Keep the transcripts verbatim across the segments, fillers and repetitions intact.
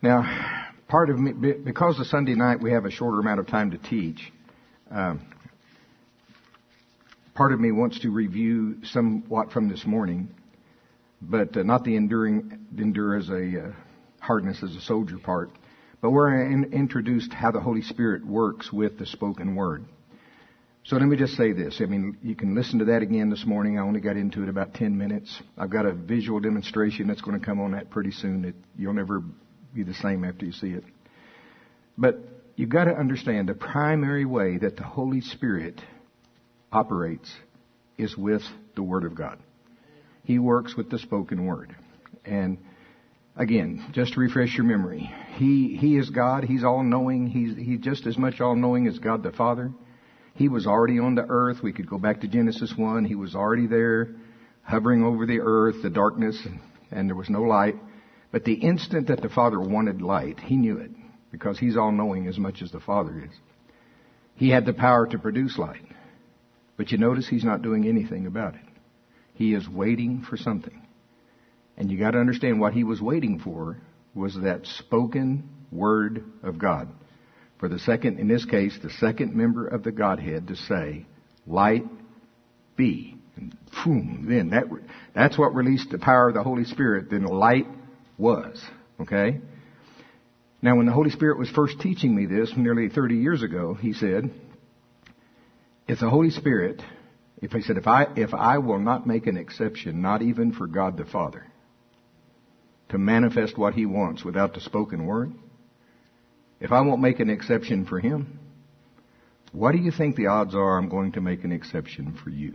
Now, part of me, because of Sunday night we have a shorter amount of time to teach, um, part of me wants to review somewhat from this morning, but uh, not the enduring, endure as a uh, hardness as a soldier part, but where I in, introduced how the Holy Spirit works with the spoken word. So let me just say this. I mean, you can listen to that again this morning. I only got into it about ten minutes. I've got a visual demonstration that's going to come on that pretty soon. It, you'll never be the same after you see it. But you've got to understand the primary way that the Holy Spirit operates is with the Word of God. He works with the spoken word. And again, just to refresh your memory, He He is God. He's all-knowing. He's, he's just as much all-knowing as God the Father. He was already on the earth. We could go back to Genesis one. He was already there, hovering over the earth, the darkness, and, and there was no light. But the instant that the Father wanted light, He knew it, because He's all-knowing as much as the Father is. He had the power to produce light. But you notice He's not doing anything about it. He is waiting for something. And you got to understand what He was waiting for was that spoken word of God. For the second, in this case, the second member of the Godhead to say, light be. And boom, then that, that's what released the power of the Holy Spirit. Then light was. Okay? Now, when the Holy Spirit was first teaching me this nearly thirty years ago, He said, if the Holy Spirit, if He said, if I, if I will not make an exception, not even for God the Father, to manifest what He wants without the spoken word, if I won't make an exception for Him, what do you think the odds are I'm going to make an exception for you?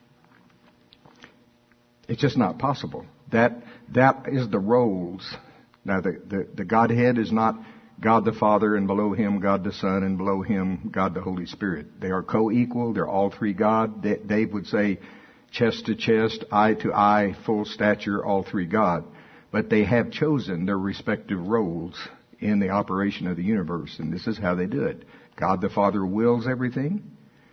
It's just not possible. That, that is the roles. Now, the, the, the Godhead is not God the Father, and below Him God the Son, and below Him God the Holy Spirit. They are co-equal. They're all three God. Dave would say chest to chest, eye to eye, full stature, all three God. But they have chosen their respective roles in the operation of the universe, and this is how they do it. God the Father wills everything.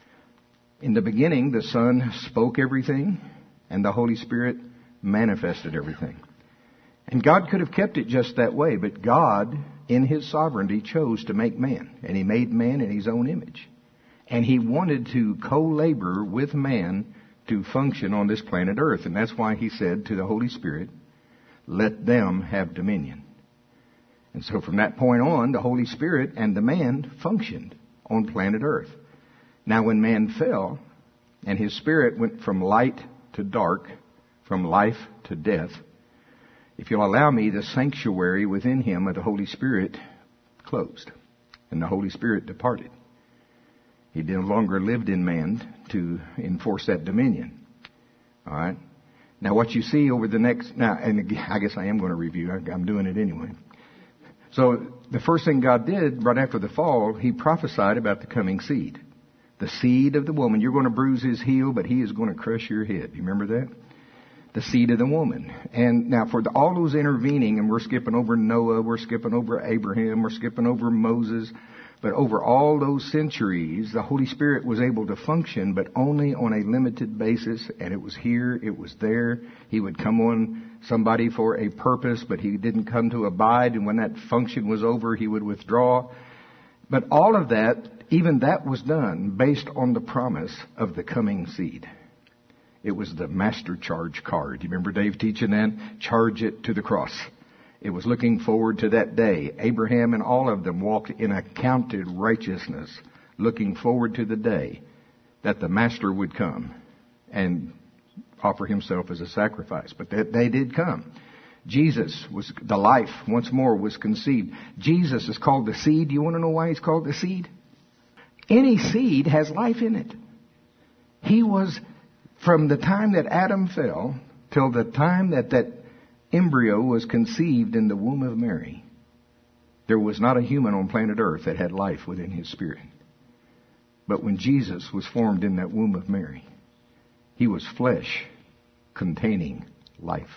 In the beginning, the Son spoke everything, and the Holy Spirit manifested everything. And God could have kept it just that way, but God, in His sovereignty, chose to make man, and He made man in His own image. And He wanted to co-labor with man to function on this planet Earth, and that's why He said to the Holy Spirit, let them have dominion. And so from that point on, the Holy Spirit and the man functioned on planet Earth. Now when man fell, and his spirit went from light to dark, from life to death, if you'll allow me, the sanctuary within him of the Holy Spirit closed, and the Holy Spirit departed. He no longer lived in man to enforce that dominion. All right. Now what you see over the next, now, and I guess I am going to review, I'm doing it anyway. So the first thing God did right after the fall, He prophesied about the coming seed. The seed of the woman. You're going to bruise his heel, but he is going to crush your head. You remember that? The seed of the woman. And now for the, all those intervening, and we're skipping over Noah, we're skipping over Abraham, we're skipping over Moses, but over all those centuries, the Holy Spirit was able to function, but only on a limited basis, and it was here, it was there. He would come on somebody for a purpose, but He didn't come to abide, and when that function was over, He would withdraw. But all of that, even that was done based on the promise of the coming seed. It was the master charge card. You remember Dave teaching that? Charge it to the cross. It was looking forward to that day. Abraham and all of them walked in accounted righteousness, looking forward to the day that the Master would come and offer Himself as a sacrifice. But that day did come. Jesus was, the life once more was conceived. Jesus is called the seed. You want to know why He's called the seed? Any seed has life in it. He was, from the time that Adam fell till the time that that embryo was conceived in the womb of Mary, there was not a human on planet Earth that had life within his spirit. But when Jesus was formed in that womb of Mary, He was flesh containing life.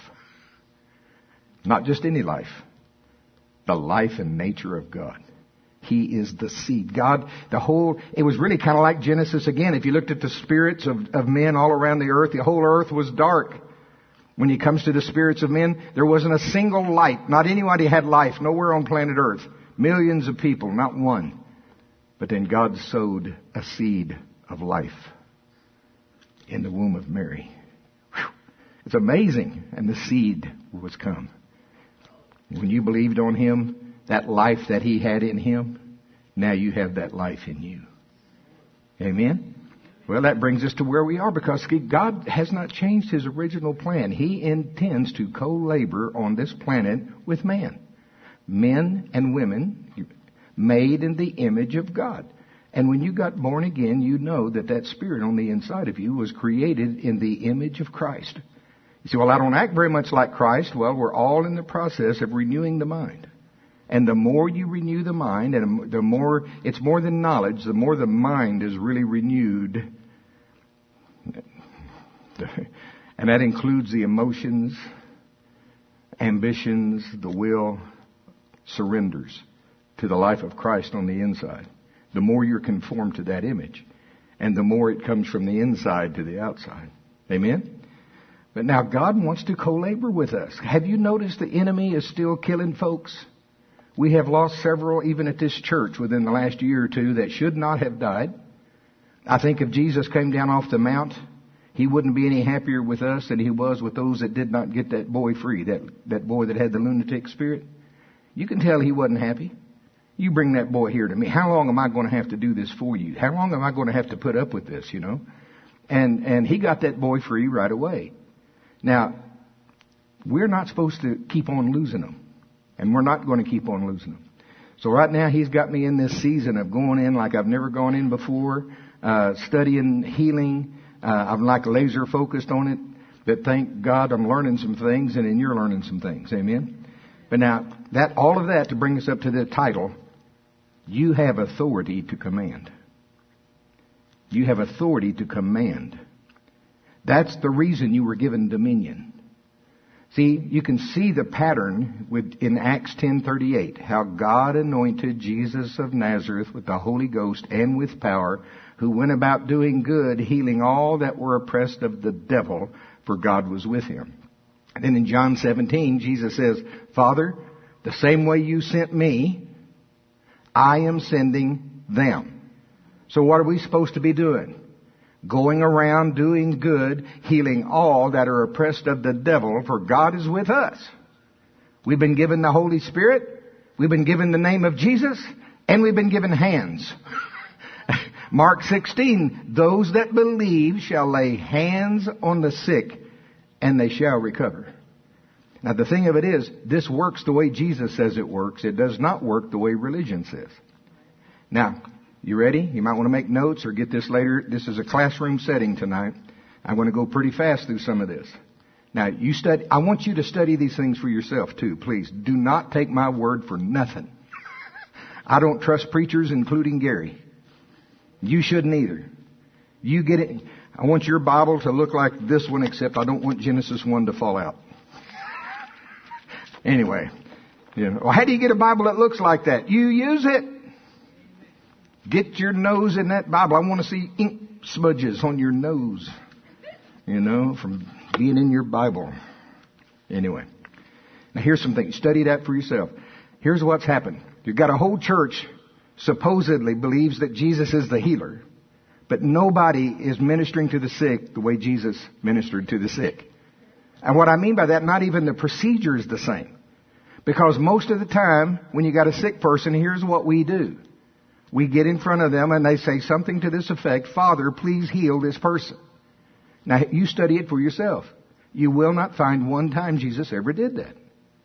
Not just any life, the life and nature of God. He is the seed. God, the whole, it was really kind of like Genesis again. If you looked at the spirits of, of men all around the earth, the whole earth was dark. When it comes to the spirits of men, there wasn't a single light. Not anybody had life. Nowhere on planet Earth. Millions of people, not one. But then God sowed a seed of life in the womb of Mary. Whew. It's amazing. And the seed was come. When you believed on Him, that life that He had in Him, now you have that life in you. Amen? Well, that brings us to where we are, because God has not changed His original plan. He intends to co-labor on this planet with man. Men and women made in the image of God. And when you got born again, you know that that spirit on the inside of you was created in the image of Christ. You say, well, I don't act very much like Christ. Well, we're all in the process of renewing the mind. And the more you renew the mind, and the more, it's more than knowledge, the more the mind is really renewed. And that includes the emotions, ambitions, the will, surrenders to the life of Christ on the inside. The more you're conformed to that image, and the more it comes from the inside to the outside. Amen? But now God wants to co-labor with us. Have you noticed the enemy is still killing folks? We have lost several, even at this church, within the last year or two that should not have died. I think if Jesus came down off the mount, He wouldn't be any happier with us than He was with those that did not get that boy free, that, that boy that had the lunatic spirit. You can tell He wasn't happy. You bring that boy here to me. How long am I going to have to do this for you? How long am I going to have to put up with this, you know? And, and He got that boy free right away. Now, we're not supposed to keep on losing them. And we're not going to keep on losing them. So right now He's got me in this season of going in like I've never gone in before, uh, studying healing. Uh, I'm like laser focused on it. But thank God I'm learning some things, and then you're learning some things. Amen? But now, that all of that to bring us up to the title, you have authority to command. You have authority to command. That's the reason you were given dominion. See, you can see the pattern with, in Acts ten thirty-eight, how God anointed Jesus of Nazareth with the Holy Ghost and with power, who went about doing good, healing all that were oppressed of the devil, for God was with Him. And then in John seventeen, Jesus says, Father, the same way you sent me, I am sending them. So what are we supposed to be doing? Going around doing good, healing all that are oppressed of the devil, for God is with us. We've been given the Holy Spirit, we've been given the name of Jesus, and we've been given hands. Mark sixteen, those that believe shall lay hands on the sick, and they shall recover. Now the thing of it is, this works the way Jesus says it works. It does not work the way religion says. Now, you ready? You might want to make notes or get this later. This is a classroom setting tonight. I'm going to go pretty fast through some of this. Now, you study. I want you to study these things for yourself too, please. Do not take my word for nothing. I don't trust preachers, including Gary. You shouldn't either. You get it. I want your Bible to look like this one, except I don't want Genesis one to fall out. Anyway, you know, well, how do you get a Bible that looks like that? You use it. Get your nose in that Bible. I want to see ink smudges on your nose, you know, from being in your Bible. Anyway, now here's some things. Study that for yourself. Here's what's happened. You've got a whole church supposedly believes that Jesus is the healer, but nobody is ministering to the sick the way Jesus ministered to the sick. And what I mean by that, not even the procedure is the same. Because most of the time, when you got a sick person, here's what we do. We get in front of them and they say something to this effect, Father, please heal this person. Now, you study it for yourself. You will not find one time Jesus ever did that.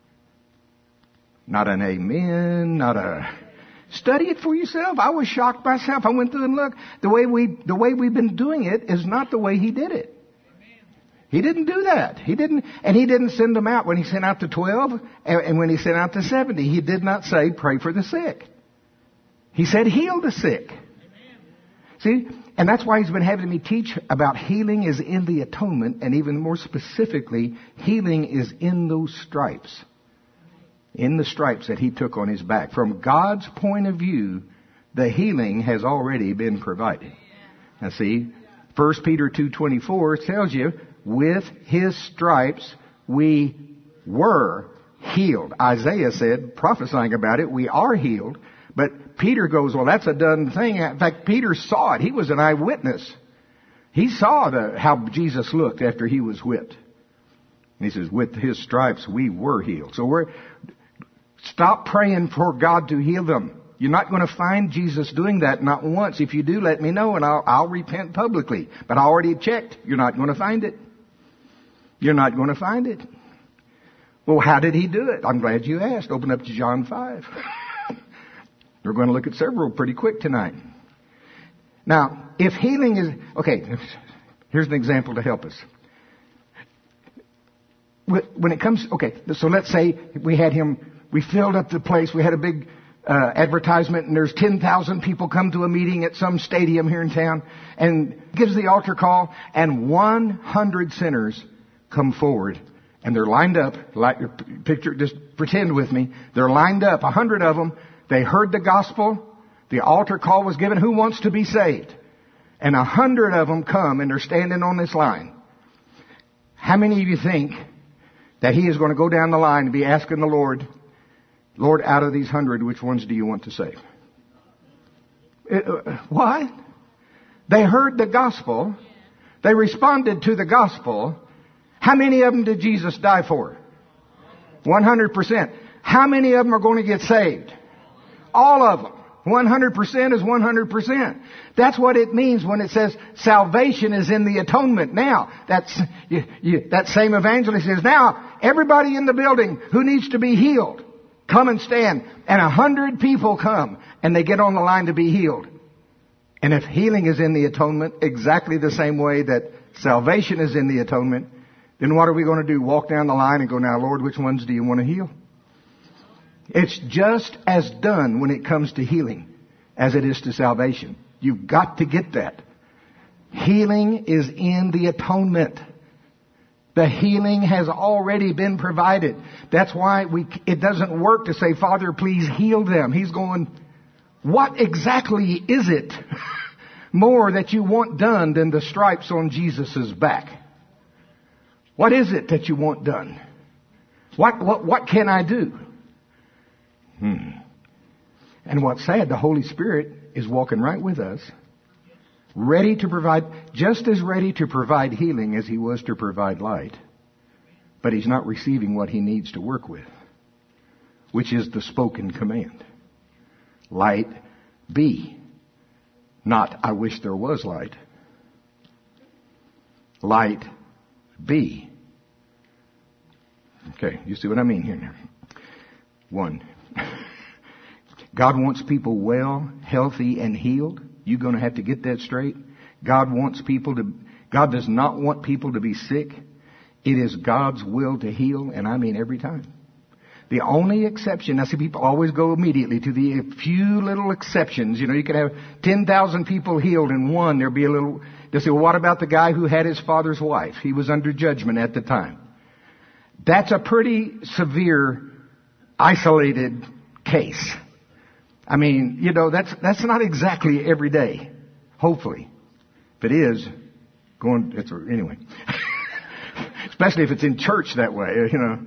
Not an amen, not a... Study it for yourself. I was shocked myself. I went through and looked. The way we, the way we've been doing it is not the way He did it. He didn't do that. He didn't, and He didn't send them out when He sent out the twelve, and, and when He sent out the seventy. He did not say, pray for the sick. He said, heal the sick. Amen. See? And that's why He's been having me teach about healing is in the atonement, and even more specifically, healing is in those stripes. In the stripes that He took on His back. From God's point of view, the healing has already been provided. Now see, First Peter two twenty-four tells you, with His stripes we were healed. Isaiah said, prophesying about it, we are healed. But Peter goes, well, that's a done thing. In fact, Peter saw it. He was an eyewitness. He saw the, how Jesus looked after he was whipped. And he says, with his stripes we were healed. So we're, stop praying for God to heal them. You're not going to find Jesus doing that, not once. If you do, let me know and I'll, I'll repent publicly. But I already checked. You're not going to find it. You're not going to find it. Well, how did he do it? I'm glad you asked. Open up to John five. We're going to look at several pretty quick tonight. Now, if healing is... Okay, here's an example to help us. When it comes... Okay, so let's say we had him... We filled up the place. We had a big uh, advertisement, and there's ten thousand people come to a meeting at some stadium here in town, and gives the altar call, and one hundred sinners come forward. And they're lined up, like your picture, just pretend with me. They're lined up, a hundred of them. They heard the gospel. The altar call was given. Who wants to be saved? And a hundred of them come and they're standing on this line. How many of you think that he is going to go down the line and be asking the Lord, Lord, out of these hundred, which ones do you want to save? Uh, why? They heard the gospel. They responded to the gospel. How many of them did Jesus die for? one hundred percent. How many of them are going to get saved? All of them. one hundred percent is one hundred percent. That's what it means when it says salvation is in the atonement. Now, that's, you, you, that same evangelist says, now, everybody in the building who needs to be healed, come and stand. And a hundred people come and they get on the line to be healed. And if healing is in the atonement, exactly the same way that salvation is in the atonement, then what are we going to do? Walk down the line and go, now, Lord, which ones do you want to heal? It's just as done when it comes to healing as it is to salvation. You've got to get that. Healing is in the atonement. The healing has already been provided. That's why we, it doesn't work to say, Father, please heal them. He's going, what exactly is it more that you want done than the stripes on Jesus' back? What is it that you want done? What, what, what can I do? Hmm. And what's sad, the Holy Spirit is walking right with us, ready to provide, just as ready to provide healing as he was to provide light. But he's not receiving what he needs to work with, which is the spoken command. Light be. Not, I wish there was light. Light be. Okay, you see what I mean here now. One. God wants people well, healthy, and healed. You're going to have to get that straight. God wants people to, God does not want people to be sick. It is God's will to heal, and I mean every time. The only exception, I see people always go immediately to the few little exceptions. You know, you could have ten thousand people healed and one, there'll be a little, they'll say, well, what about the guy who had his father's wife? He was under judgment at the time. That's a pretty severe, isolated case. I mean, you know, that's, that's not exactly every day. Hopefully. If it is, going, it's, anyway. Especially if it's in church that way, you know.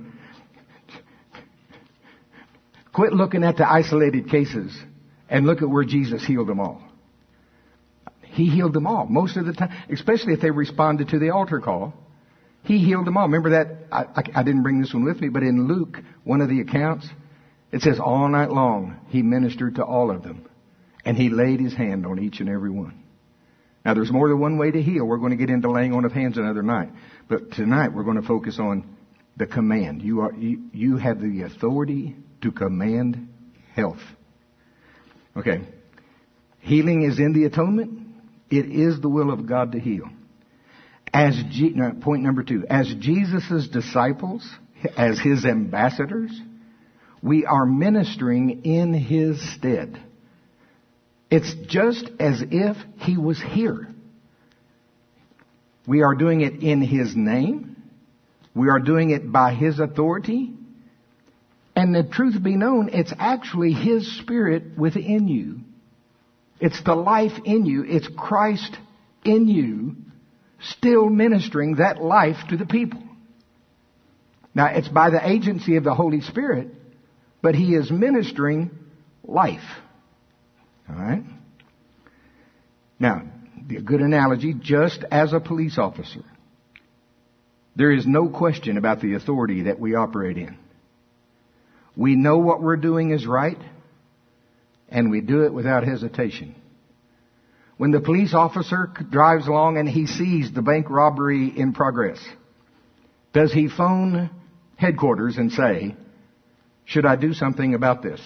Quit looking at the isolated cases and look at where Jesus healed them all. He healed them all most of the time, especially if they responded to the altar call. He healed them all. Remember that? I, I, I didn't bring this one with me, but in Luke, one of the accounts, it says all night long he ministered to all of them. And he laid his hand on each and every one. Now there's more than one way to heal. We're going to get into laying on of hands another night. But tonight we're going to focus on the command. You are, you, you have the authority to command health. Okay. Healing is in the atonement. It is the will of God to heal. As G, no, point number two, as Jesus' disciples, as his ambassadors, we are ministering in his stead. It's just as if he was here. We are doing it in his name. We are doing it by his authority. And the truth be known, it's actually his spirit within you. It's the life in you. It's Christ in you, still ministering that life to the people. Now, it's by the agency of the Holy Spirit, but He is ministering life. All right? Now, a good analogy, just as a police officer, there is no question about the authority that we operate in. We know what we're doing is right, and we do it without hesitation. When the police officer drives along and he sees the bank robbery in progress, does he phone headquarters and say, should I do something about this?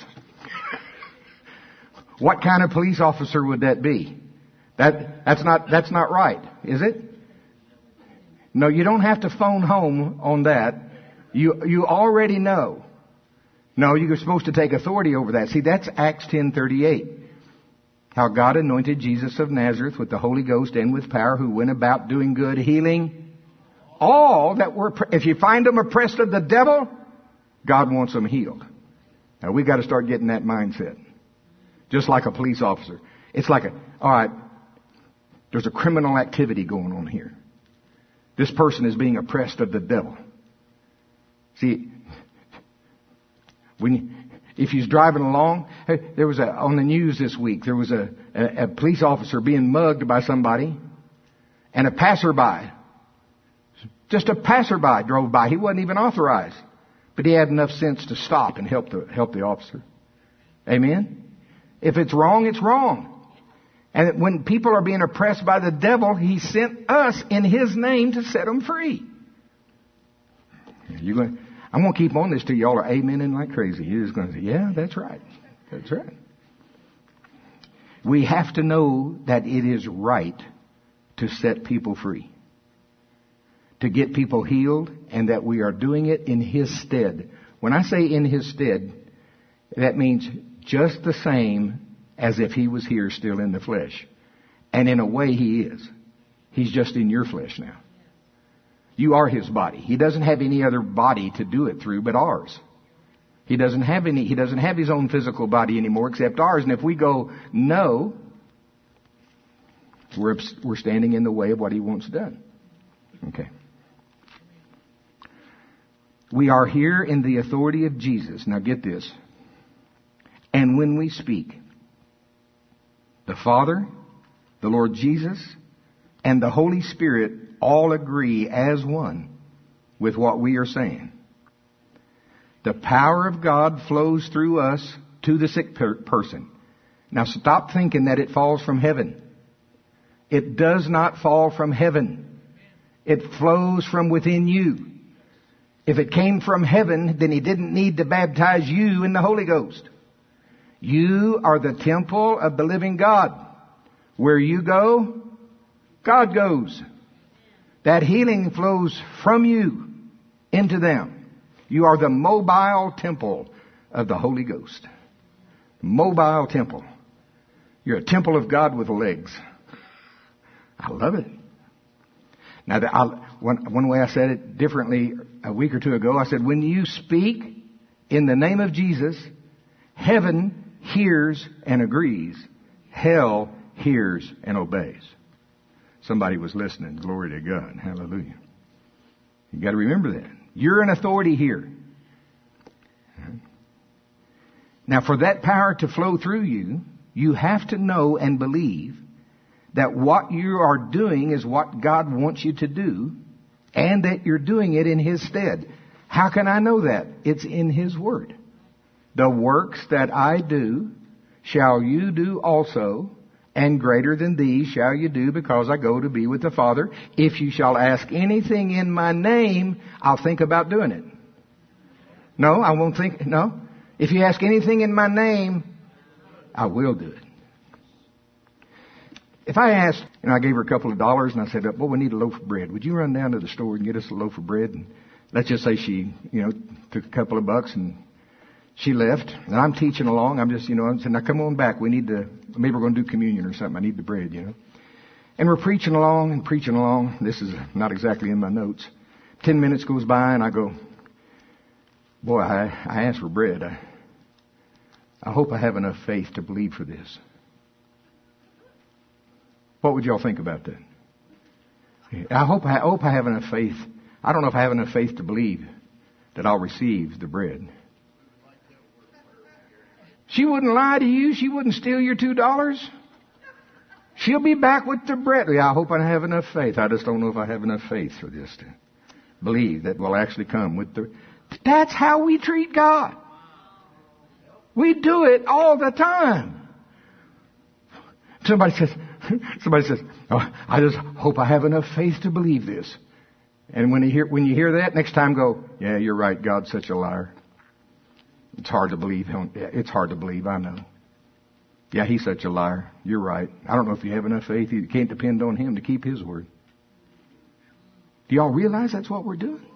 What kind of police officer would that be? That, that's not, that's not right, is it? No, you don't have to phone home on that. You, you already know. No, you're supposed to take authority over that. See, that's Acts ten thirty-eight. How God anointed Jesus of Nazareth with the Holy Ghost and with power, who went about doing good, healing all that were, if you find them oppressed of the devil, God wants them healed. Now, we've got to start getting that mindset. Just like a police officer. It's like a, all right, there's a criminal activity going on here. This person is being oppressed of the devil. See, when, if he's driving along, hey, there was a, on the news this week, there was a, a, a police officer being mugged by somebody, and a passerby, just a passerby drove by. He wasn't even authorized, but he had enough sense to stop and help the, help the officer. Amen? If it's wrong, it's wrong. And when people are being oppressed by the devil, He sent us in His name to set them free. You're going, I'm going to keep on this till y'all are amening like crazy. You're just going to say, yeah, that's right. That's right. We have to know that it is right to set people free, to get people healed, and that we are doing it in His stead. When I say in His stead, that means just the same as if He was here still in the flesh. And in a way He is. He's just in your flesh now. You are His body. He doesn't have any other body to do it through but ours. He doesn't have any, He doesn't have His own physical body anymore except ours. And if we go, no, we're, we're standing in the way of what He wants done. Okay. We are here in the authority of Jesus. Now get this. And when we speak, the Father, the Lord Jesus, and the Holy Spirit all agree as one with what we are saying. The power of God flows through us to the sick per- person. Now stop thinking that it falls from heaven. It does not fall from heaven. It flows from within you. If it came from heaven, then He didn't need to baptize you in the Holy Ghost. You are the temple of the living God. Where you go, God goes. That healing flows from you into them. You are the mobile temple of the Holy Ghost. Mobile temple. You're a temple of God with legs. I love it. Now, the, I, one, one way I said it differently a week or two ago, I said, when you speak in the name of Jesus, heaven hears and agrees. Hell hears and obeys. Somebody was listening. Glory to God. Hallelujah. You got to remember that. You're an authority here. Now, for that power to flow through you, you have to know and believe that what you are doing is what God wants you to do, and that you're doing it in His stead. How can I know that? It's in His Word. The works that I do shall you do also, and greater than these shall you do, because I go to be with the Father. If you shall ask anything in my name, I'll think about doing it. No, I won't think, no. If you ask anything in my name, I will do it. If I asked, and I gave her a couple of dollars, and I said, well, we need a loaf of bread. Would you run down to the store and get us a loaf of bread? And let's just say she, you know, took a couple of bucks and she left. And I'm teaching along. I'm just, you know, I'm saying, now come on back. We need to, maybe we're going to do communion or something. I need the bread, you know. And we're preaching along and preaching along. This is not exactly in my notes. Ten minutes goes by and I go, boy, I, I asked for bread. I, I hope I have enough faith to believe for this. What would y'all think about that? I hope I hope I have enough faith. I don't know if I have enough faith to believe, that I'll receive the bread. She wouldn't lie to you. She wouldn't steal your two dollars. She'll be back with the bread. Yeah, I hope I have enough faith. I just don't know if I have enough faith for this to believe that will actually come with the... That's how we treat God. We do it all the time. Somebody says, somebody says, oh, I just hope I have enough faith to believe this. And when you hear, when you hear that, next time go, yeah, you're right. God's such a liar. It's hard to believe him. It's hard to believe. I know. Yeah, he's such a liar. You're right. I don't know if you have enough faith. You can't depend on him to keep his word. Do y'all realize that's what we're doing?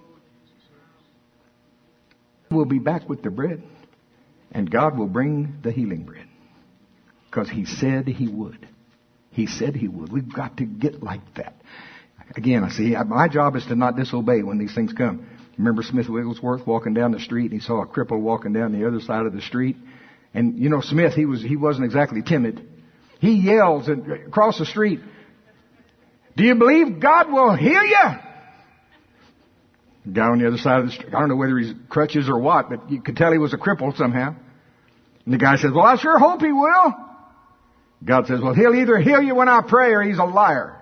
We'll be back with the bread, and God will bring the healing bread, because he said he would. He said he would. We've got to get like that. Again, I see, my job is to not disobey when these things come. Remember Smith Wigglesworth walking down the street, and he saw a cripple walking down the other side of the street. And you know, Smith, he was he wasn't exactly timid. He yells across the street, "Do you believe God will heal you?" The guy on the other side of the street, I don't know whether he's crutches or what, but you could tell he was a cripple somehow. And the guy says, "Well, I sure hope he will." God says, "Well, he'll either heal you when I pray or he's a liar."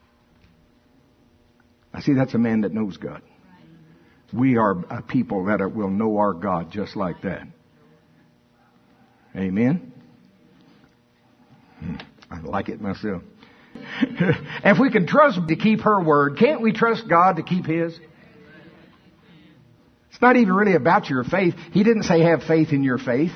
I see, that's a man that knows God. We are a people that are, will know our God just like that. Amen? I like it myself. If we can trust to keep her word, can't we trust God to keep his? It's not even really about your faith. He didn't say have faith in your faith.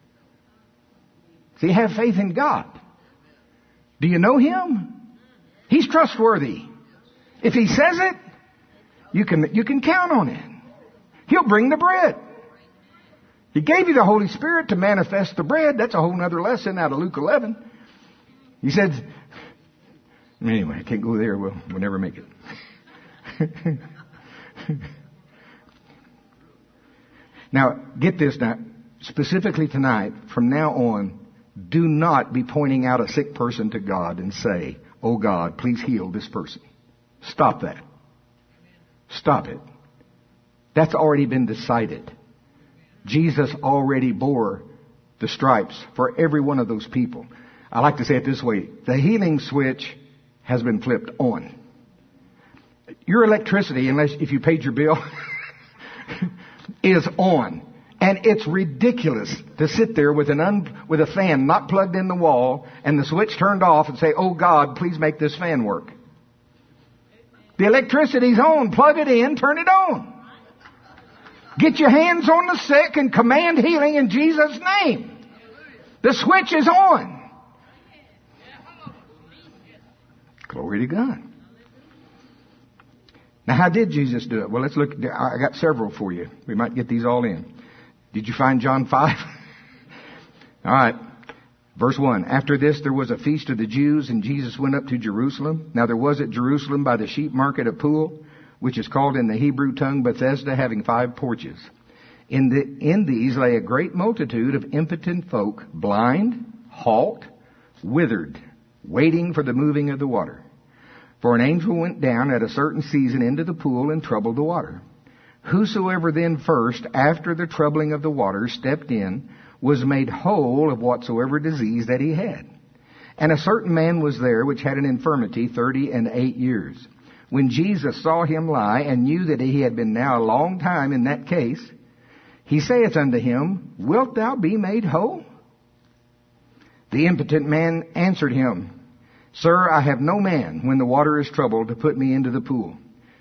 See, have faith in God. Do you know him? He's trustworthy. If he says it, you can, you can count on it. He'll bring the bread. He gave you the Holy Spirit to manifest the bread. That's a whole other lesson out of Luke eleven. He said, anyway, I can't go there. We'll, we'll never make it. Now, get this now. Specifically tonight, from now on, do not be pointing out a sick person to God and say, "Oh God, please heal this person." Stop that. Stop it. That's already been decided. Jesus already bore the stripes for every one of those people. I like to say it this way. The healing switch has been flipped on. Your electricity, unless if you paid your bill, is on. And it's ridiculous to sit there with an un, with a fan not plugged in the wall and the switch turned off and say, "Oh God, please make this fan work." The electricity's on. Plug it in, turn it on. Get your hands on the sick and command healing in Jesus' name. The switch is on. Glory to God. Now, how did Jesus do it? Well, let's look. I got several for you. We might get these all in. Did you find John five? All right. Verse one. After this, there was a feast of the Jews, and Jesus went up to Jerusalem. Now, there was at Jerusalem by the sheep market a pool, which is called in the Hebrew tongue Bethesda, having five porches. In, the, in these lay a great multitude of impotent folk, blind, halt, withered, waiting for the moving of the water. For an angel went down at a certain season into the pool and troubled the water. Whosoever then first, after the troubling of the water, stepped in, was made whole of whatsoever disease that he had. And a certain man was there which had an infirmity thirty and eight years. When Jesus saw him lie, and knew that he had been now a long time in that case, he saith unto him, "Wilt thou be made whole?" The impotent man answered him, "Sir, I have no man, when the water is troubled, to put me into the pool."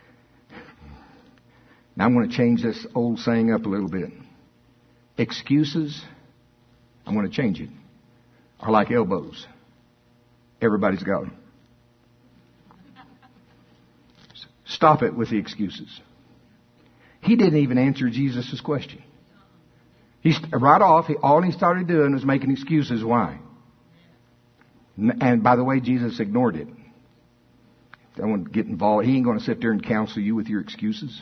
Now I'm going to change this old saying up a little bit. Excuses, I'm going to change it, are like elbows. Everybody's got them. Stop it with the excuses. He didn't even answer Jesus' question. He, right off, he, all he started doing was making excuses. Why? And by the way, Jesus ignored it. Don't want to get involved. He ain't going to sit there and counsel you with your excuses.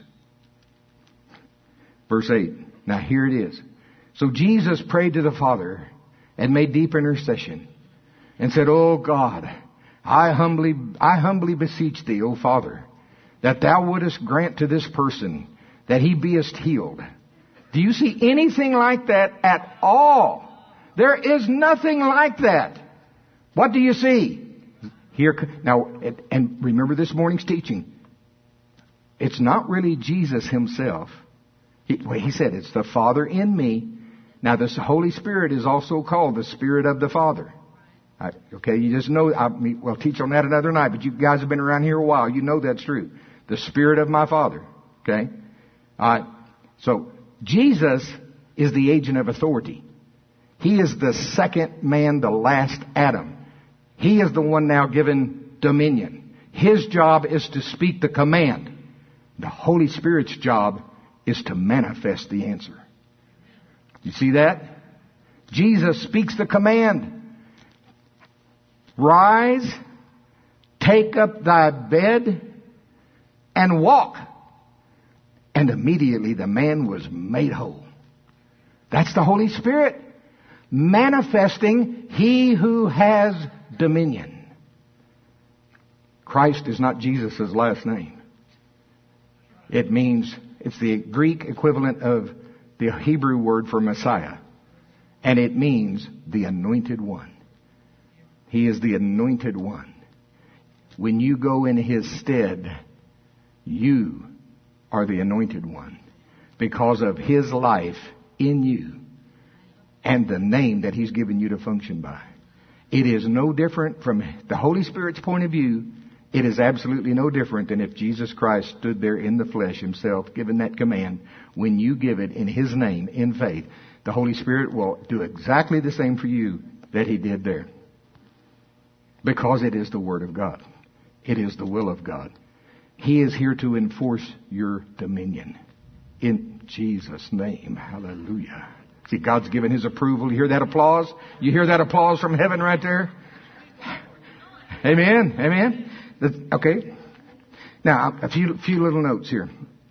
Verse eight. Now here it is. So Jesus prayed to the Father and made deep intercession and said, "Oh God, I humbly, I humbly beseech thee, O Father, that thou wouldest grant to this person that he beest healed. Do you see anything like that at all? There is nothing like that. What do you see? Here, now, and remember this morning's teaching. It's not really Jesus himself. He, well, he said, it's the Father in me. Now, this Holy Spirit is also called the Spirit of the Father. I, okay, you just know, I, we'll teach on that another night, but you guys have been around here a while. You know that's true. The Spirit of my Father. Okay? All right. So, Jesus is the agent of authority. He is the second man, the last Adam. He is the one now given dominion. His job is to speak the command. The Holy Spirit's job is to manifest the answer. You see that? Jesus speaks the command. Rise, take up thy bed, and walk. And immediately the man was made whole. That's the Holy Spirit manifesting He who has dominion. Christ is not Jesus' last name. It means, it's the Greek equivalent of the Hebrew word for Messiah. And it means the anointed one. He is the anointed one. When you go in His stead, you are the anointed one. Because of His life in you and the name that He's given you to function by. It is no different from the Holy Spirit's point of view. It is absolutely no different than if Jesus Christ stood there in the flesh Himself, given that command. When you give it in His name, in faith, the Holy Spirit will do exactly the same for you that He did there. Because it is the Word of God. It is the will of God. He is here to enforce your dominion. In Jesus' name. Hallelujah. See, God's given His approval. You hear that applause? You hear that applause from heaven right there? Amen. Amen. Okay. Now, a few, few little notes here.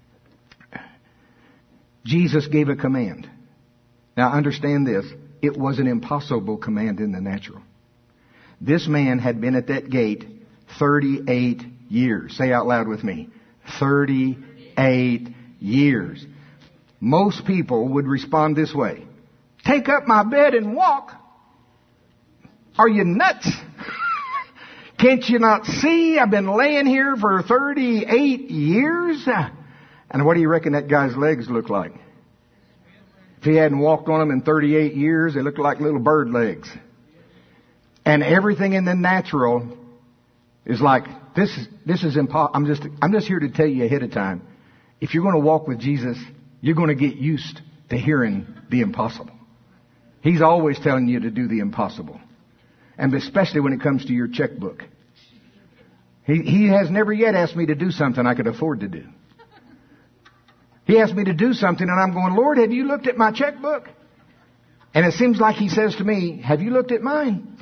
Jesus gave a command. Now, understand this. It was an impossible command in the natural. This man had been at that gate thirty-eight years. Say out loud with me. thirty-eight years. Most people would respond this way. Take up my bed and walk. Are you nuts? Can't you not see? I've been laying here for thirty-eight years. And what do you reckon that guy's legs look like? If he hadn't walked on them in thirty-eight years, they looked like little bird legs. And everything in the natural is like, this is, this is impossible. I'm just, I'm just here to tell you ahead of time. If you're going to walk with Jesus, you're going to get used to hearing the impossible. He's always telling you to do the impossible. And especially when it comes to your checkbook. He, he has never yet asked me to do something I could afford to do. He asked me to do something and I'm going, Lord, have you looked at my checkbook? And it seems like He says to me, have you looked at mine?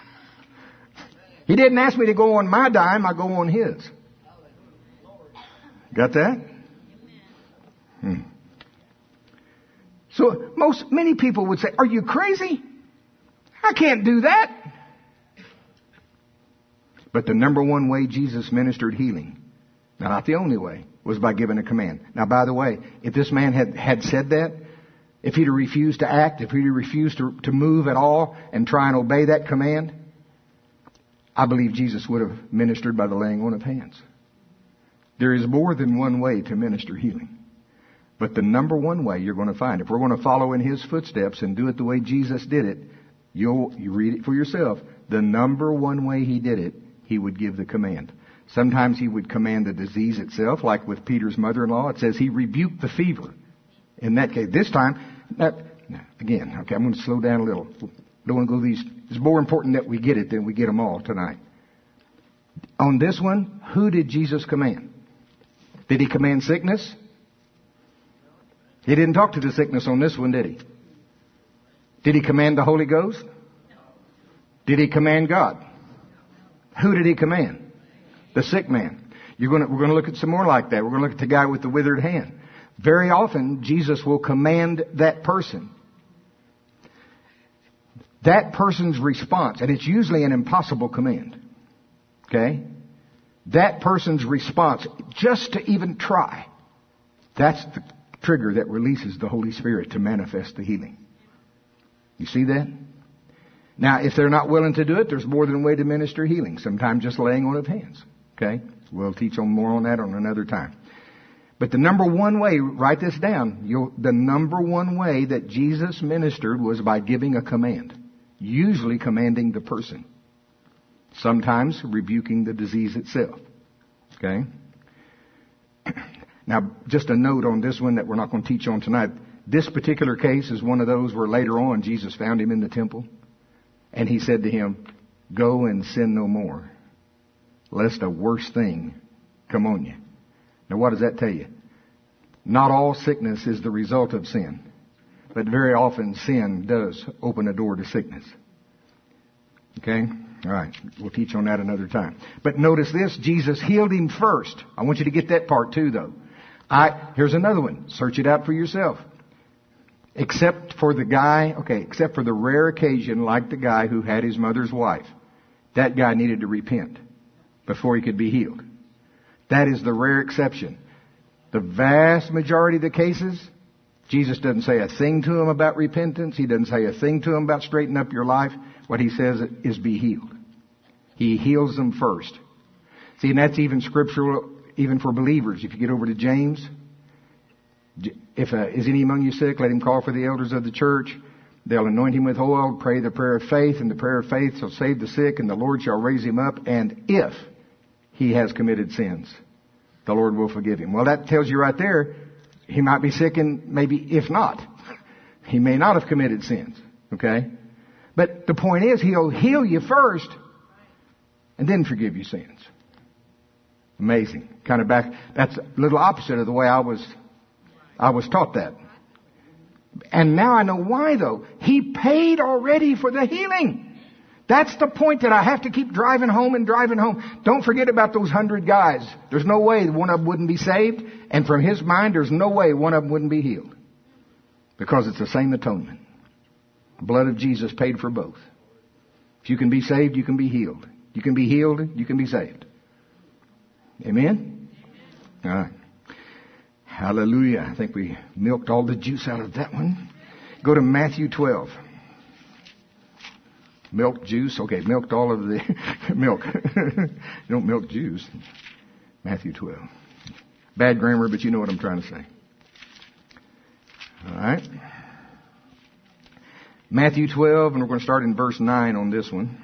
He didn't ask me to go on my dime, I go on His. Got that? Hmm. So most, many people would say, are you crazy? I can't do that. But the number one way Jesus ministered healing, now not the only way, was by giving a command. Now, by the way, if this man had, had said that, if he'd refused to act, if he'd refused to, to move at all and try and obey that command, I believe Jesus would have ministered by the laying on of hands. There is more than one way to minister healing. But the number one way you're going to find, if we're going to follow in His footsteps and do it the way Jesus did it, you'll you read it for yourself. The number one way He did it, He would give the command. Sometimes He would command the disease itself, like with Peter's mother-in-law. It says He rebuked the fever. In that case, this time, that, again, okay, I'm going to slow down a little. Don't want to go these. It's more important that we get it than we get them all tonight. On this one, who did Jesus command? Did He command sickness? He didn't talk to the sickness on this one, did He? Did He command the Holy Ghost? Did He command God? Who did He command? The sick man. You're going to, we're going to look at some more like that. We're going to look at the guy with the withered hand. Very often, Jesus will command that person. That person's response, and it's usually an impossible command. Okay? That person's response, just to even try, That's the trigger that releases the Holy Spirit to manifest the healing. You see that? Now, if they're not willing to do it, there's more than a way to minister healing. Sometimes just laying on of hands. Okay? We'll teach on more on that on another time. But the number one way, write this down, you'll, the number one way that Jesus ministered was by giving a command. Usually commanding the person. Sometimes rebuking the disease itself. Okay? Now, just a note on this one that we're not going to teach on tonight. This particular case is one of those where later on Jesus found him in the temple. And he said to him, go and sin no more, lest a worse thing come on you. Now what does that tell you? Not all sickness is the result of sin. But very often sin does open a door to sickness. Okay? All right. We'll teach on that another time. But notice this. Jesus healed him first. I want you to get that part too, though. I, here's another one. Search it out for yourself. Except for the guy, okay, except for the rare occasion like the guy who had his mother's wife. That guy needed to repent before he could be healed. That is the rare exception. The vast majority of the cases, Jesus doesn't say a thing to him about repentance. He doesn't say a thing to him about straightening up your life. What he says is be healed. He heals them first. See, and that's even scriptural, even for believers. If you get over to James, if uh, is any among you sick, let him call for the elders of the church. They'll anoint him with oil, pray the prayer of faith, and the prayer of faith shall save the sick, and the Lord shall raise him up. And if he has committed sins, the Lord will forgive him. Well, that tells you right there, he might be sick, and maybe if not, he may not have committed sins. Okay? But the point is, he'll heal you first, and then forgive your sins. Amazing. Kind of back, that's a little opposite of the way I was, I was taught that. And now I know why though. He paid already for the healing. That's the point that I have to keep driving home and driving home. Don't forget about those hundred guys. There's no way one of them wouldn't be saved. And from his mind, there's no way one of them wouldn't be healed. Because it's the same atonement. The blood of Jesus paid for both. If you can be saved, you can be healed. You can be healed, you can be saved. Amen? All right. Hallelujah. I think we milked all the juice out of that one. Go to Matthew twelve. Milk juice. Okay, milked all of the milk. You don't milk juice. Matthew twelve. Bad grammar, but you know what I'm trying to say. All right. Matthew twelve, and we're going to start in verse nine on this one.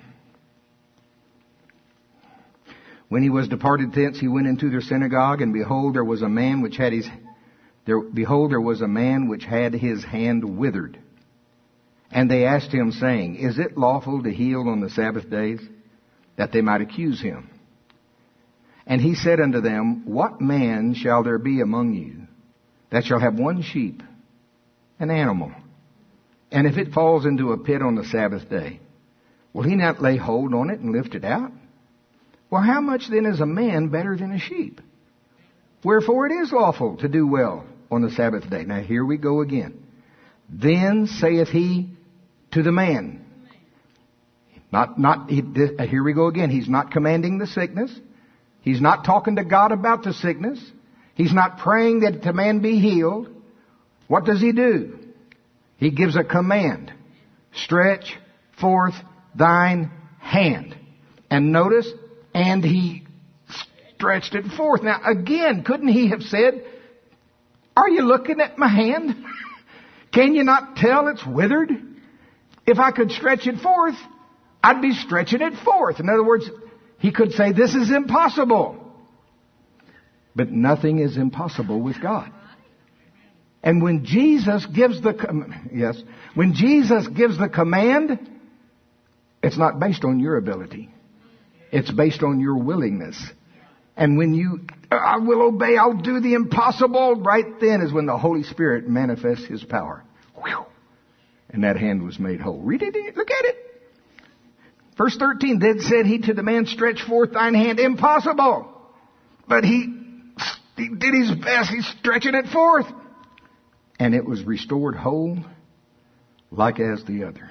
When he was departed thence, he went into their synagogue, and behold, there was a man which had his, there, behold, there was a man which had his hand withered. And they asked him, saying, is it lawful to heal on the Sabbath days? That they might accuse him. And he said unto them, what man shall there be among you that shall have one sheep, an animal, and if it falls into a pit on the Sabbath day, will he not lay hold on it and lift it out? Well, how much then is a man better than a sheep? Wherefore it is lawful to do well on the Sabbath day. Now here we go again. Then saith he to the man. Not, not, he, this, here we go again. He's not commanding the sickness. He's not talking to God about the sickness. He's not praying that the man be healed. What does he do? He gives a command. Stretch forth thine hand. And notice, and he stretched it forth. Now again, couldn't he have said, are you looking at my hand? Can you not tell it's withered? If I could stretch it forth, I'd be stretching it forth. In other words, he could say, this is impossible. But nothing is impossible with God. And when Jesus gives the, com- yes, when Jesus gives the command, it's not based on your ability. It's based on your willingness. And when you, I will obey, I'll do the impossible, right then is when the Holy Spirit manifests His power. Whew. And that hand was made whole. Read it, look at it. Verse thirteen, then said he to the man, stretch forth thine hand. Impossible. But he, he did his best. He's stretching it forth. And it was restored whole, like as the other.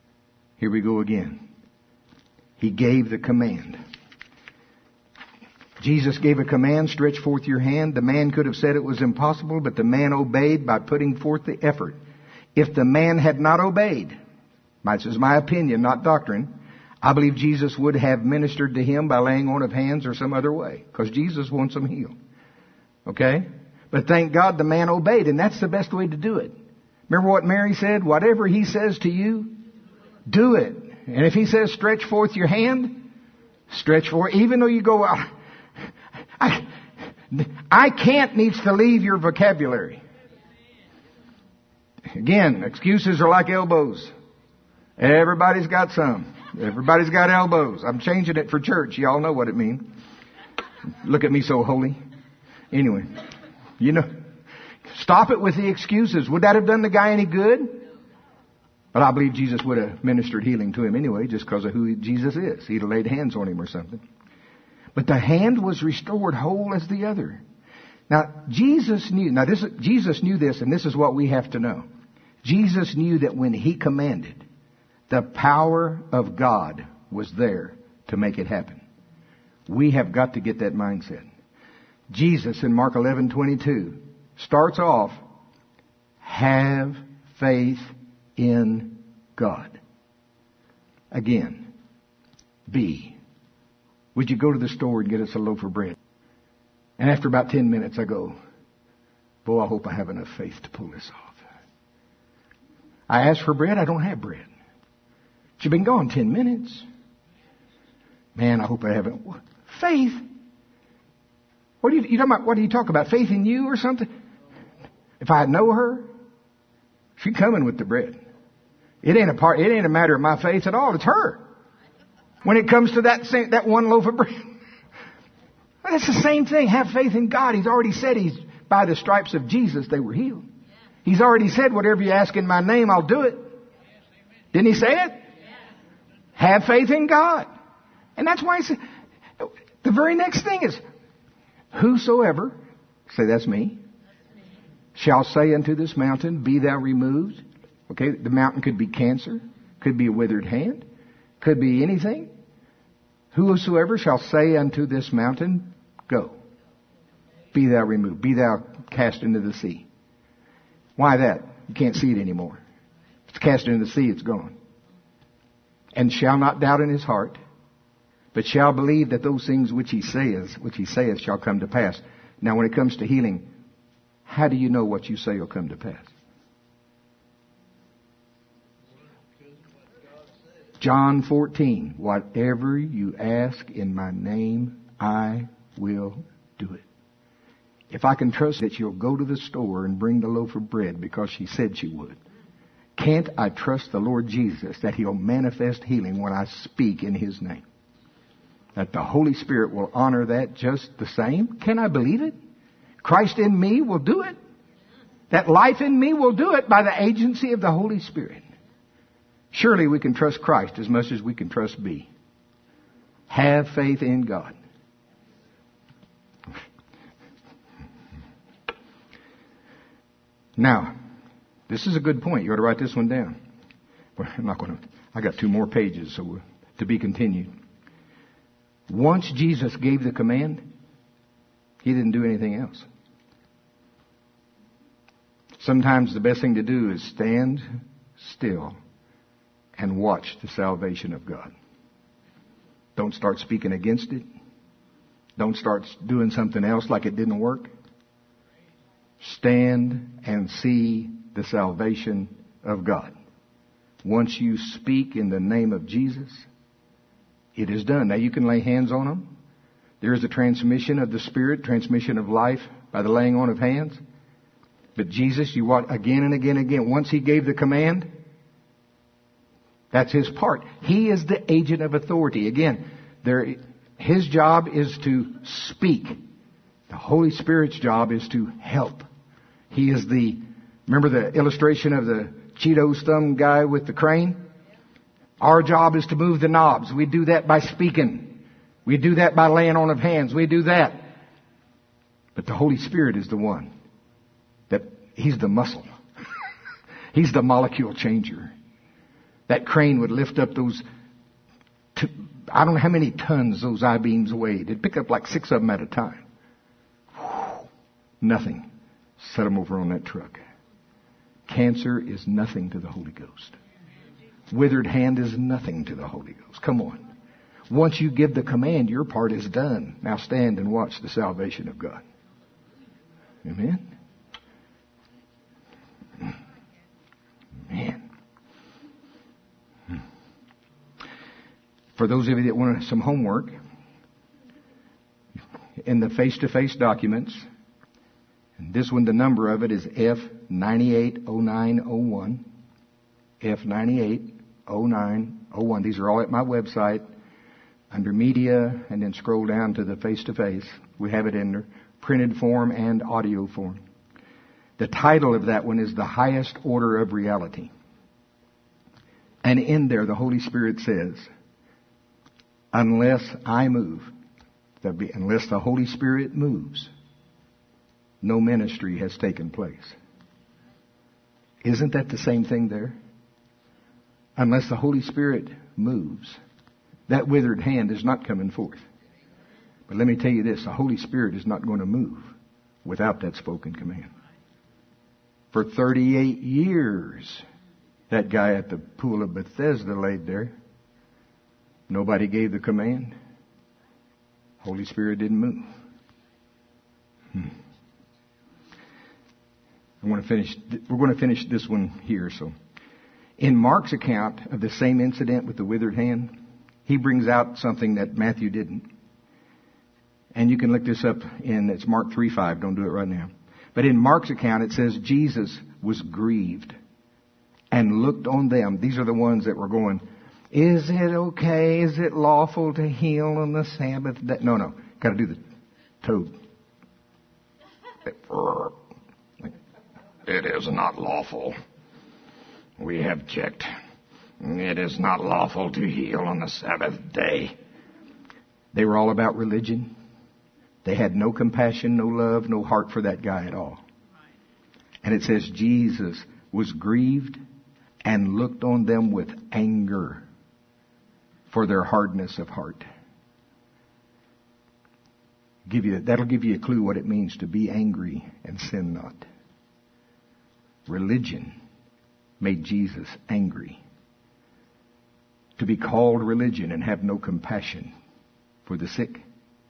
Here we go again. He gave the command. Jesus gave a command, stretch forth your hand. The man could have said it was impossible, but the man obeyed by putting forth the effort. If the man had not obeyed, this is my opinion, not doctrine, I believe Jesus would have ministered to him by laying on of hands or some other way, because Jesus wants him healed. Okay? But thank God the man obeyed, and that's the best way to do it. Remember what Mary said? Whatever he says to you, do it. And if he says stretch forth your hand, stretch forth, even though you go out. I, I can't needs to leave your vocabulary. Again, excuses are like elbows. Everybody's got some. Everybody's got elbows. I'm changing it for church. Y'all know what it means. Look at me so holy. Anyway, you know, stop it with the excuses. Would that have done the guy any good? But I believe Jesus would have ministered healing to him anyway, just because of who Jesus is. He'd have laid hands on him or something. But the hand was restored whole as the other. Now, Jesus knew, now this, Jesus knew this, and this is what we have to know. Jesus knew that when he commanded, the power of God was there to make it happen. We have got to get that mindset. Jesus in Mark eleven twenty-two starts off, have faith in God. Again, B. Would you go to the store and get us a loaf of bread? And after about ten minutes, I go, boy, I hope I have enough faith to pull this off. I ask for bread, I don't have bread. But you've been gone ten minutes. Man, I hope I haven't. Faith? What do you, you talking about? What do you talk about? Faith in you or something? If I know her, she's coming with the bread. It ain't a part. It ain't a matter of my faith at all. It's her. When it comes to that same, that one loaf of bread, that's the same thing. Have faith in God. He's already said He's by the stripes of Jesus they were healed. He's already said, whatever you ask in my name, I'll do it. Didn't He say it? Have faith in God. And that's why He said, the very next thing is, whosoever, say that's me, shall say unto this mountain, be thou removed. Okay, the mountain could be cancer, could be a withered hand, could be anything. Whosoever shall say unto this mountain, go. Be thou removed. Be thou cast into the sea. Why that? You can't see it anymore. If it's cast into the sea, it's gone. And shall not doubt in his heart, but shall believe that those things which he says, which he saith shall come to pass. Now when it comes to healing, how do you know what you say will come to pass? John fourteen, whatever you ask in my name, I will do it. If I can trust that you'll go to the store and bring the loaf of bread because she said she would, can't I trust the Lord Jesus that He'll manifest healing when I speak in His name? That the Holy Spirit will honor that just the same? Can I believe it? Christ in me will do it. That life in me will do it by the agency of the Holy Spirit. Surely we can trust Christ as much as we can trust B. Have faith in God. Now, this is a good point. You ought to write this one down. Well, I'm not going to. I got two more pages, so we're, to be continued. Once Jesus gave the command, He didn't do anything else. Sometimes the best thing to do is stand still and watch the salvation of God. Don't start speaking against it. Don't start doing something else like it didn't work. Stand and see the salvation of God. Once you speak in the name of Jesus, it is done. Now you can lay hands on them. There is a transmission of the Spirit, transmission of life by the laying on of hands. But Jesus, you watch again and again and again. Once He gave the command, that's His part. He is the agent of authority. Again, there, His job is to speak. The Holy Spirit's job is to help. He is the, remember the illustration of the Cheetos thumb guy with the crane? Our job is to move the knobs. We do that by speaking. We do that by laying on of hands. We do that. But the Holy Spirit is the one that, He's the muscle. He's the molecule changer. That crane would lift up those t- I don't know how many tons those I-beams weighed. They'd pick up like six of them at a time. Whew. Nothing. Set them over on that truck. Cancer is nothing to the Holy Ghost. Withered hand is nothing to the Holy Ghost. Come on. Once you give the command, your part is done. Now stand and watch the salvation of God. Amen? Man. For those of you that want some homework, in the face-to-face documents, and this one, the number of it is F nine eight oh nine oh one. F nine eight oh nine oh one. These are all at my website under media, and then scroll down to the face-to-face. We have it in there, printed form and audio form. The title of that one is The Highest Order of Reality. And in there, the Holy Spirit says, unless I move, that be, unless the Holy Spirit moves, no ministry has taken place. Isn't that the same thing there? Unless the Holy Spirit moves, that withered hand is not coming forth. But let me tell you this, the Holy Spirit is not going to move without that spoken command. For thirty-eight years, that guy at the pool of Bethesda laid there. Nobody gave the command. Holy Spirit didn't move. Hmm. I want to finish, we're going to finish this one here. So, in Mark's account of the same incident with the withered hand, he brings out something that Matthew didn't. And you can look this up in, it's Mark three five, don't do it right now. But in Mark's account it says Jesus was grieved and looked on them. These are the ones that were going, is it okay, is it lawful to heal on the Sabbath day? No, no, got to do the toad. It is not lawful. We have checked. It is not lawful to heal on the Sabbath day. They were all about religion. They had no compassion, no love, no heart for that guy at all. And it says Jesus was grieved and looked on them with anger for their hardness of heart. Give you, that'll give you a clue what it means to be angry and sin not. Religion made Jesus angry. To be called religion and have no compassion for the sick.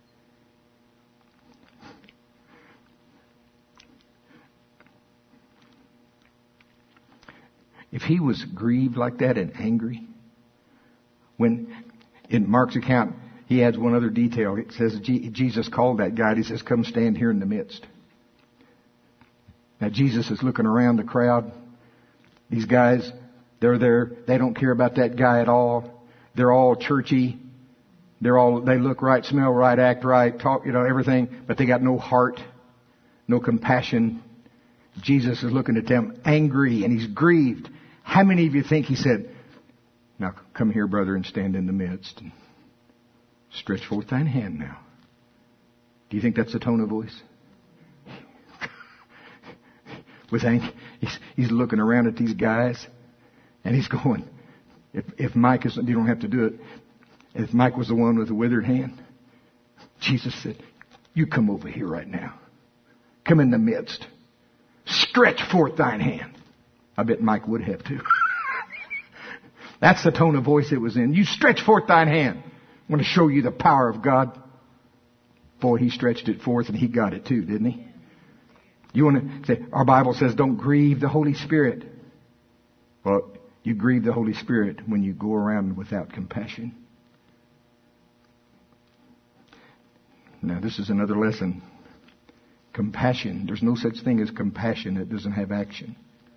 If he was grieved like that and angry, when in Mark's account he adds one other detail. It says Jesus called that guy. He says, come stand here in the midst. Now Jesus is looking around the crowd. These guys, they're there. They don't care about that guy at all. They're all churchy. They're all, they look right, smell right, act right, talk, you know, everything, but they got no heart, no compassion. Jesus is looking at them angry and he's grieved. How many of you think he said, now come here, brother, and stand in the midst and stretch forth thine hand now? Do you think that's the tone of voice? With ang- he's, he's looking around at these guys and he's going, if, if Mike is, you don't have to do it. If Mike was the one with the withered hand, Jesus said, you come over here right now. Come in the midst. Stretch forth thine hand. I bet Mike would have too. That's the tone of voice it was in. You stretch forth thine hand. I want to show you the power of God. Boy, he stretched it forth and he got it too, didn't he? You want to say, our Bible says don't grieve the Holy Spirit. Well, you grieve the Holy Spirit when you go around without compassion. Now, this is another lesson. Compassion. There's no such thing as compassion that doesn't have action.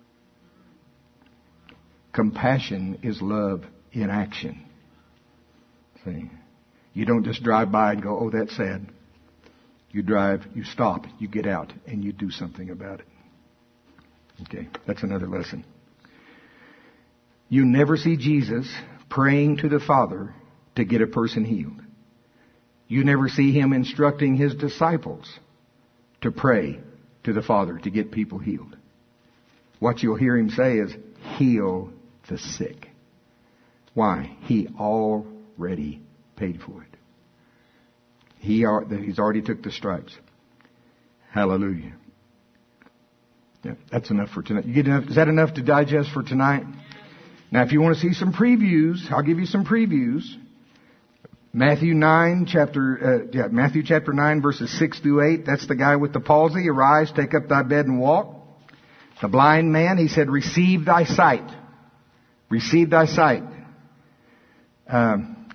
Compassion is love in action. See? You don't just drive by and go, oh, that's sad. You drive, you stop, you get out, and you do something about it. Okay, that's another lesson. You never see Jesus praying to the Father to get a person healed. You never see him instructing his disciples to pray to the Father to get people healed. What you'll hear him say is, heal the sick. Why? He already paid for it. He are, he's already took the stripes. Hallelujah. Yeah, that's enough for tonight. You get enough? Is that enough to digest for tonight? Now, if you want to see some previews, I'll give you some previews. Matthew nine, chapter, uh, yeah, Matthew chapter nine, verses six through eight. That's the guy with the palsy. Arise, take up thy bed and walk. The blind man, he said, receive thy sight. Receive thy sight. Um,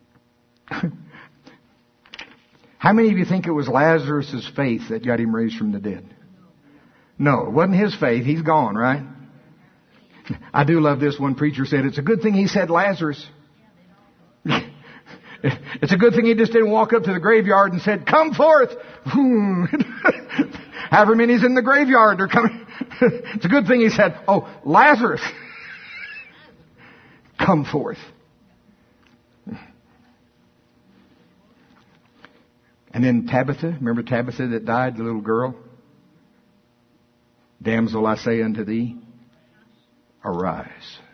how many of you think it was Lazarus' faith that got him raised from the dead? No, it wasn't his faith. He's gone, right? I do love this. One preacher said, it's a good thing he said Lazarus. It's a good thing he just didn't walk up to the graveyard and said, come forth. However many's in the graveyard are coming. It's a good thing he said, oh, Lazarus, come forth. And then Tabitha, remember Tabitha that died, the little girl? Damsel, I say unto thee, arise.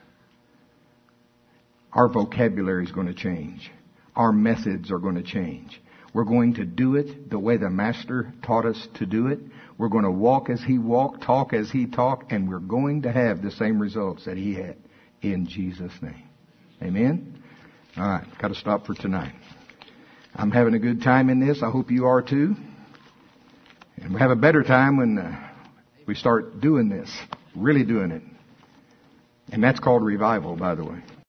Our vocabulary is going to change. Our methods are going to change. We're going to do it the way the Master taught us to do it. We're going to walk as He walked, talk as He talked, and we're going to have the same results that He had in Jesus' name. Amen? All right, got to stop for tonight. I'm having a good time in this. I hope you are too. And we'll have a better time when uh, we start doing this, really doing it. And that's called revival, by the way.